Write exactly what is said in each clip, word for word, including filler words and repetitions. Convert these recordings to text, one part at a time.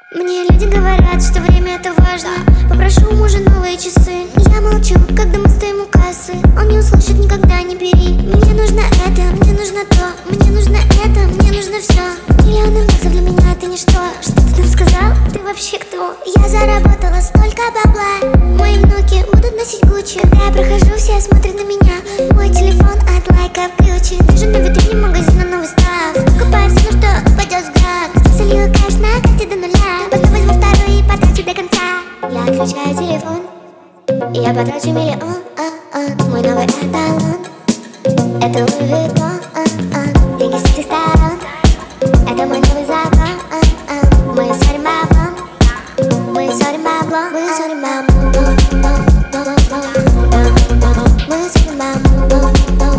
Мне люди говорят, что время это важно. Попрошу у мужа новые часы. Я молчу, когда мы стоим у кассы. Он не услышит никогда, не бери. Мне нужно это, мне нужно то. Мне нужно это, мне нужно все. Миллионы баксов для меня это ничто. Что ты там сказал? Ты вообще кто? Я заработала столько бабла. Мои внуки будут носить Гуччи. Когда я прохожу, все смотрят на меня. Мой телефон от лайков ключи. Вижу на витрине магазина новый став. Покупаю все, на что упадет взгляд. Солью кэш на карте до нуля. Потом возьму второй и потрачу до конца. Я отключаю телефон, и я потрачу миллион. а, а. Мой новый эталон — это Луи Виттон. а, а. Деньги с всех сторон — это мой новый закон. а, а. Мы ссорим баблом, мы ссорим баблом, мы ссорим баблом. Мы ссорим баблом,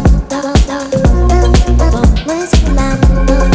мы ссорим баблом.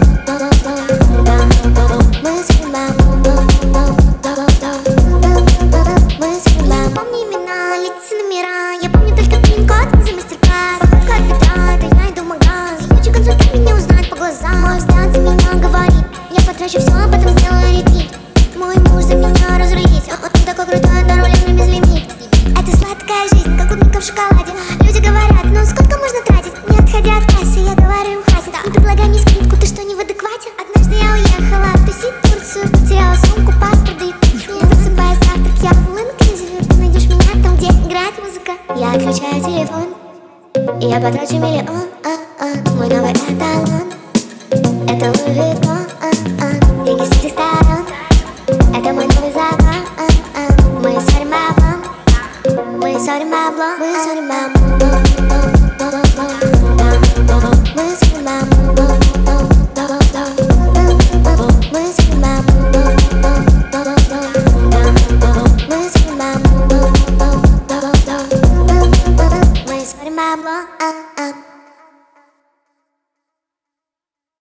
Помни имена, лица, номера. Я помню только пин-код за мастер-класс. Покупка от бедра, это я иду в магаз. Хочу консультант меня узнать по глазам. Мой взгляд за меня говорит. Я потрачу все, а потом сделаю репит. Мой муж за меня разрулит. Он, он такой крутой, на руле мне безлимит. Это сладкая жизнь, как клубника в шоколаде. Люди говорят, ну сколько можно тратить? Не отходя от кассы, я говорю им хватит. Не предлагай мне скидку, ты что, не в адеквате? Однажды я уехала тусить в Турцию. Потеряла сумку, паспорт, да и пихню. Засыпая завтрак, я в инклюзиве. Ты найдешь меня там, где играет музыка. Я отключаю телефон, и я потрачу миллион. а, а. Мой новый эталон — это Луи Виттон. а, а. Деньги с всех сторон — это мой новый закон. а, а. Мы ссорим баблом, мы ссорим баблом, мы ссорим баблом. Мы ссорим баблом, мы ссорим баблом. Мы ссорим баблом, мы ссорим баблом. а, а.